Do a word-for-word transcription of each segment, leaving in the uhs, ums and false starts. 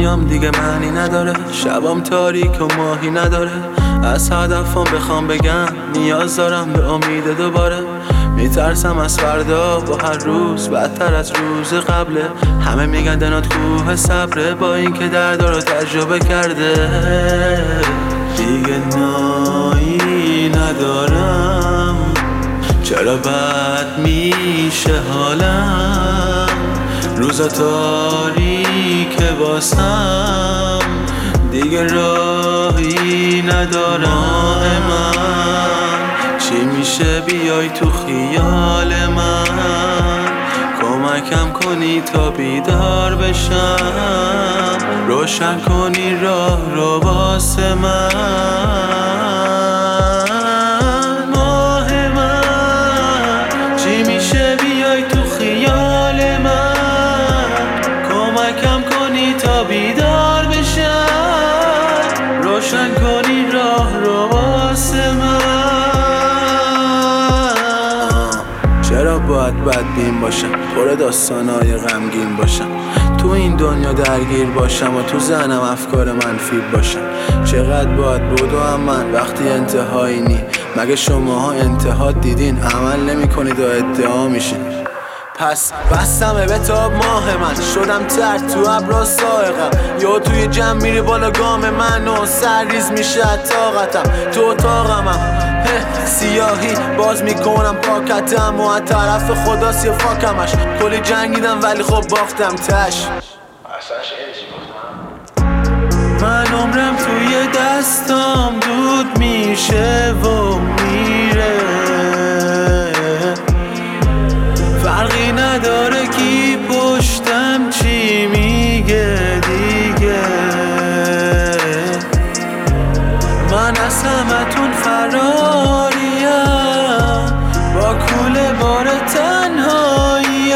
دنیام دیگه معنی نداره، شبام تاریک و ماهی نداره. از هدفم بخوام بگم نیاز دارم به امید دوباره. میترسم از فردا با هر روز بدتر از روز قبله. همه میگن دنات کوه صبره، با اینکه درد رو تجربه کرده. دیگه نایی ندارم، چرا بد میشه حالم؟ روزا تاریکه واسم، دیگه راهی ندارم. من چی میشه بیای تو خیال من، کمکم کنی تا بیدار بشم، روشن کنی راه رو واسه من. ماه من چی میشه بیای تو خیال من، کمکم کنی تا بیدار بشم، روشن کنی راه رو واسه من. چرا باید بدبین باشم، پر داستانای غمگین باشم، تو این دنیا درگیر باشم و تو ذهنم افکار منفی باشم؟ چقدر باید بدوم من وقتی انتهایی نی؟ مگه شماها انتها دیدین؟ عمل نمی کنید و ادعا میشین. پس بستمه به تاب ماه من، شدم ترد تو ابرا سائقم، یا توی جمع میری بالا گام من و سرریز میشه طاقتم. تو اتاقمم سیاهی باز میکنم پاکتم و از طرف خداست یه فاکمش. کلی جنگیدم ولی خب باختم تش. من عمرم توی دستام دود میشه و میره، فرقی نداره کی پشتم چی میگه دیگه. من از همتون فراریم، با کوله بار تنهاییم.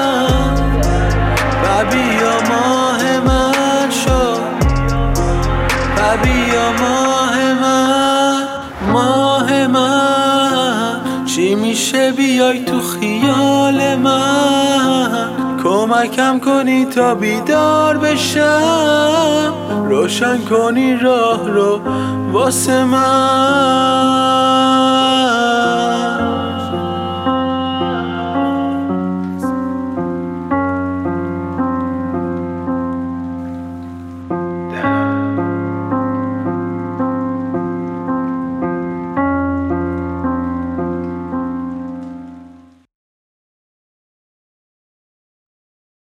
و بیا ماه من شد، و بیا ماه من. ماه من چی میشه بیای تو خیال من، کمکم کنی تا بیدار بشم، روشن کنی راه رو واسه من.